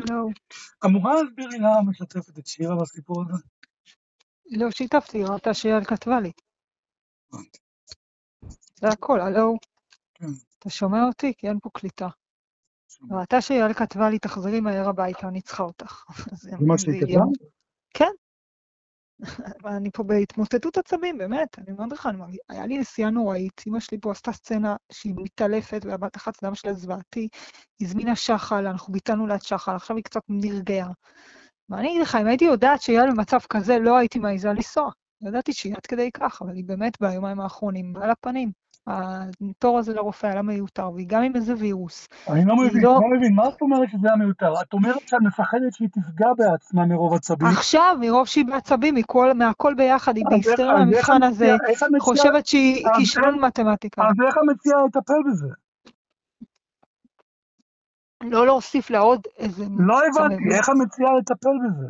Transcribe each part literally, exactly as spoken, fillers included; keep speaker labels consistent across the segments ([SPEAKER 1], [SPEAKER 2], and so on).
[SPEAKER 1] לא,
[SPEAKER 2] אמורה להסביר לי למה משתפת את שירה בסיפור הזה?
[SPEAKER 1] לא שיתפתי, ראתה שיעל כתבה לי. זה הכל, הלו,
[SPEAKER 2] כן,
[SPEAKER 1] אתה שומע אותי? כי אין פה קליטה.
[SPEAKER 2] שומע.
[SPEAKER 1] ראתה שיעל כתבה לי, תחזרי מהר הביתה, אני צריכה אותך. אז
[SPEAKER 2] זה מה
[SPEAKER 1] אם
[SPEAKER 2] שהיא
[SPEAKER 1] זה
[SPEAKER 2] כתבה?
[SPEAKER 1] יהיה... כן. אבל אני פה בהתמוטטות עצבים, באמת, אני אומרת לך, אני מרגיש- היה לי נסיעה נוראית, אמא שלי פה עשתה סצנה שהיא מתעלפת, והבת אחת דם שלה זוועתי, הזמינה שחל, אנחנו ביטלנו לה את שחל, עכשיו היא קצת נרגעה. ואני אגיד לך, אם הייתי יודעת שיהיה במצב כזה, לא הייתי מעיזה לנסוע. ידעתי שהיא עד כדי כך, אבל היא באמת ביומיים האחרונים, על הפנים. התור הזה לרופא היה לה מיותר, והיא גם עם איזה וירוס.
[SPEAKER 2] אני לא
[SPEAKER 1] היא
[SPEAKER 2] מבין,
[SPEAKER 1] לא...
[SPEAKER 2] לא מבין, מה את אומרת שזה היה מיותר? את אומרת שאת מפחדת שהיא תפגע בעצמה מרוב עצבים?
[SPEAKER 1] עכשיו, מרוב שהיא בעצבים, מכל, מהכל ביחד, היא
[SPEAKER 2] אז איך
[SPEAKER 1] בהיסטריה
[SPEAKER 2] אז איך
[SPEAKER 1] מהמבחן הזה,
[SPEAKER 2] המציעה, איך המציעה,
[SPEAKER 1] חושבת שהיא
[SPEAKER 2] אז
[SPEAKER 1] כישלון
[SPEAKER 2] איך-
[SPEAKER 1] מתמטיקה.
[SPEAKER 2] אז איך המציעה לטפל בזה?
[SPEAKER 1] לא להוסיף לה עוד איזה
[SPEAKER 2] לא הבנתי,
[SPEAKER 1] צמרת.
[SPEAKER 2] איך המציעה לטפל בזה?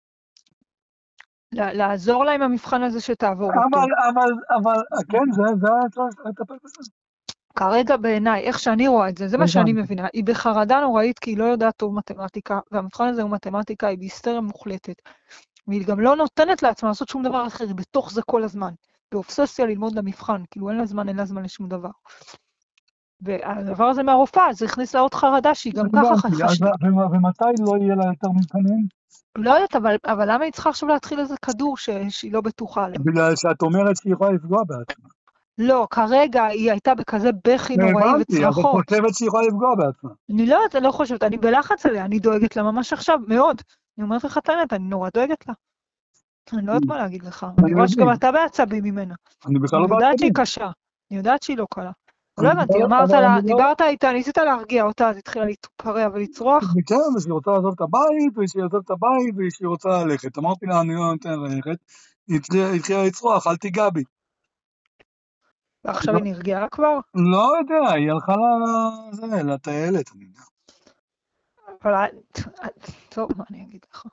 [SPEAKER 1] לה- לעזור לה עם המבחן הזה שתעבור אותו.
[SPEAKER 2] אבל, אבל, אבל, כן, זה, זה היה צריך לטפל בזה.
[SPEAKER 1] כרגע בעיניי, איך שאני רואה את זה, זה מה שאני
[SPEAKER 2] הבנתי.
[SPEAKER 1] מבינה. היא בחרדה נוראית כי היא לא יודעת טוב מתמטיקה, והמבחן הזה הוא מתמטיקה, היא בהיסטריה מוחלטת. והיא גם לא נותנת לעצמה לעשות שום דבר אחר, היא בתוך זה כל הזמן. באובססיה ללמוד למבחן, כאילו אין לה זמן, אין לה זמן לשום דבר. והדבר הזה מהרופאה, זה הכניס לה עוד חרדה שהיא גם ככה
[SPEAKER 2] הבנתי, אז
[SPEAKER 1] חשבה.
[SPEAKER 2] ומה- ומתי לא יהיה לה יותר מבחנים?
[SPEAKER 1] לא יודעת, אבל, אבל למה היא צריכה עכשיו להתחיל איזה כדור ש, שהיא לא בטוחה עליו?
[SPEAKER 2] בגלל שאת אומרת שהיא יכולה לפגוע בעצמה.
[SPEAKER 1] לא, כרגע היא הייתה בכזה בכי נוראי
[SPEAKER 2] הבנתי, אז את
[SPEAKER 1] וצרחות.
[SPEAKER 2] חושבת שהיא יכולה לפגוע בעצמה.
[SPEAKER 1] אני לא יודעת, אני לא חושבת, אני בלחץ עליה, אני דואגת לה ממש עכשיו, מאוד. אני אומרת לך את האמת, אני נורא דואגת לה. אני לא יודעת מה להגיד לך, אני רואה שגם
[SPEAKER 2] מבין.
[SPEAKER 1] אתה בעצבים ממנה.
[SPEAKER 2] אני בכלל
[SPEAKER 1] אני
[SPEAKER 2] לא
[SPEAKER 1] יודעת שהיא
[SPEAKER 2] בעצבים.
[SPEAKER 1] קשה, אני יודעת שהיא לא קלה.
[SPEAKER 2] אני
[SPEAKER 1] לא
[SPEAKER 2] בכלל
[SPEAKER 1] הבנתי,
[SPEAKER 2] לא-
[SPEAKER 1] אמרת
[SPEAKER 2] אבל
[SPEAKER 1] לה,
[SPEAKER 2] אני לא...
[SPEAKER 1] דיברת איתה, ניסית להרגיע אותה, אז התחילה להתפרע ולצרוח.
[SPEAKER 2] כן, ושהיא רוצה לעזוב את הבית, ושהיא עוזבת את הבית, ושהיא רוצה ללכת. אמרתי לה, אני לא נותן ללכת. היא התחילה היא התחילה לצרוח, אל תיגע בי.
[SPEAKER 1] ועכשיו היא נרגעה כבר?
[SPEAKER 2] לא יודע, היא הלכה לזה, לטיילת, אני יודע.
[SPEAKER 1] אבל... טוב, מה אני אגיד לך?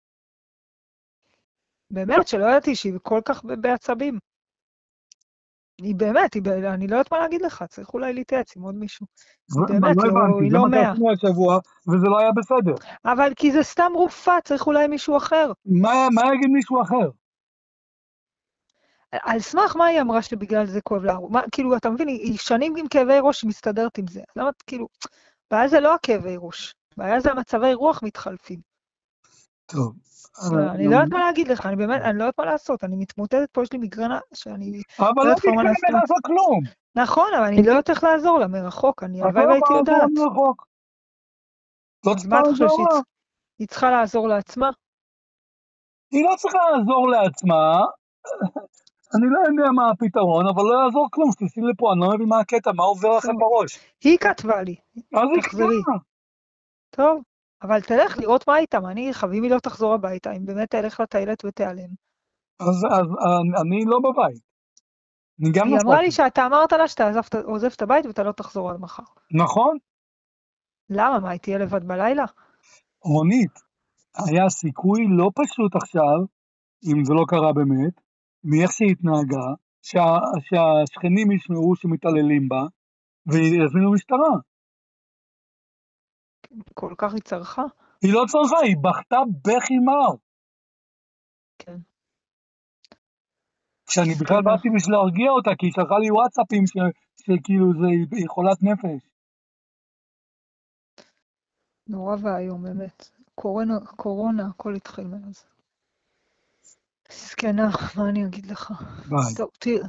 [SPEAKER 1] באמת שלא ידעתי שהיא כל כך ב- בעצבים. היא באמת, היא ב... אני לא יודעת מה להגיד לך, צריך אולי להתייעץ עם עוד מישהו. היא
[SPEAKER 2] אבל
[SPEAKER 1] באמת,
[SPEAKER 2] לא
[SPEAKER 1] לא,
[SPEAKER 2] הבנתי,
[SPEAKER 1] היא
[SPEAKER 2] זה
[SPEAKER 1] לא
[SPEAKER 2] מה
[SPEAKER 1] מאה.
[SPEAKER 2] שעשינו השבוע, וזה לא היה בסדר.
[SPEAKER 1] אבל כי זה סתם רופאה, צריך אולי מישהו אחר.
[SPEAKER 2] מה מה יגיד מישהו אחר?
[SPEAKER 1] על סמך מה היא אמרה שבגלל זה כואב לה? מה, כאילו, אתה מבין, היא היא שנים עם כאבי ראש, היא מסתדרת עם זה. למה, כאילו, בעיה זה לא הכאבי ראש, בעיה זה המצבי רוח מתחלפים.
[SPEAKER 2] טוב.
[SPEAKER 1] אני לא יודעת מה להגיד לך, אני באמת, אני לא יודעת מה לעשות, אני מתמוטטת פה, יש לי מגרנה שאני
[SPEAKER 2] אבל
[SPEAKER 1] לא
[SPEAKER 2] לא
[SPEAKER 1] יודעת כבר מה
[SPEAKER 2] תתכוון
[SPEAKER 1] לעשות.
[SPEAKER 2] לעשות כלום.
[SPEAKER 1] נכון, אבל אני לא יודעת איך לעזור לה מרחוק, אני
[SPEAKER 2] את
[SPEAKER 1] הלוואי
[SPEAKER 2] לא
[SPEAKER 1] והייתי
[SPEAKER 2] יכולה לעזור
[SPEAKER 1] יודעת.
[SPEAKER 2] לה מרחוק. לא
[SPEAKER 1] אז
[SPEAKER 2] צריכה
[SPEAKER 1] מה אתה חושב,
[SPEAKER 2] לעזור
[SPEAKER 1] שהיא
[SPEAKER 2] לה?
[SPEAKER 1] צ- היא צריכה לעזור לעצמה?
[SPEAKER 2] היא לא צריכה לעזור לעצמה. אני לא יודע מה הפתרון, אבל לא יעזור כלום, תיסעי לפה, אני לא מבין מה הקטע, מה עובר לכם
[SPEAKER 1] טוב,
[SPEAKER 2] בראש.
[SPEAKER 1] היא כתבה לי,
[SPEAKER 2] אז היא
[SPEAKER 1] תחזרי.
[SPEAKER 2] כתבה.
[SPEAKER 1] טוב, אבל תלך לראות מה איתה, מה אני אגיד לך, ואם היא לא תחזור הביתה, אם באמת תלך לטיילת ותיעלם.
[SPEAKER 2] אז אז אני- אני לא בבית. אני גם
[SPEAKER 1] היא אמרה
[SPEAKER 2] נסעתי.
[SPEAKER 1] לי שאתה אמרת לה שאתה עזבת- עוזב את הבית ואתה לא תחזור עד מחר.
[SPEAKER 2] נכון?
[SPEAKER 1] למה? מה, היא תהיה לבד בלילה?
[SPEAKER 2] רונית, היה סיכוי לא פשוט עכשיו, אם זה לא קרה באמת, מאיך שהיא התנהגה, שה- שהשכנים ישמעו שמתעללים בה, ויזמינו משטרה.
[SPEAKER 1] כל כך היא צרכה?
[SPEAKER 2] היא לא צריכה, היא בכתה בכי מר.
[SPEAKER 1] כן.
[SPEAKER 2] כשאני בכלל
[SPEAKER 1] מסכנה.
[SPEAKER 2] באתי בשביל להרגיע אותה, כי היא שלחה לי וואטסאפים ש- שכאילו זה, היא חולת נפש.
[SPEAKER 1] נורא ואיום, באמת. קורונה, קורונה, הכל התחיל מאז. מסכנה, מה אני אגיד לך?
[SPEAKER 2] ביי.
[SPEAKER 1] טוב, תראה.